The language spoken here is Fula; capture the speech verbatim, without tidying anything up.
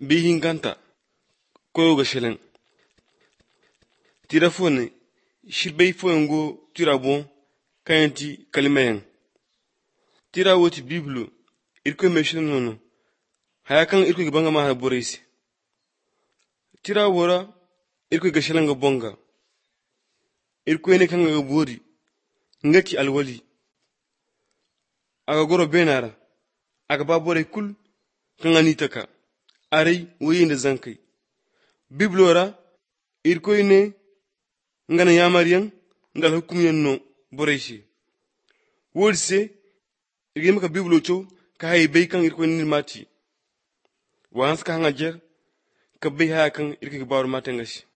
bihin ganta koyo ga shelen tira fone shirbei fongo tira bon kayanti kalimayan tira woti biblu irko meshin nono hayakan irko gibanga ma borisi tira wora irko ga shelen ga bonga irko ne kan ga bori ngaki alwali aga goro benara aga babore kul kan anitaka arai wuyinde zankai biblora irko ne ngana yamariyan ngal hukumiyan no boreshi wurse igim ka biblo cho ka hay bay kan irko ni mati wans ka ngajer ka bay ha kan irko bawr matengashi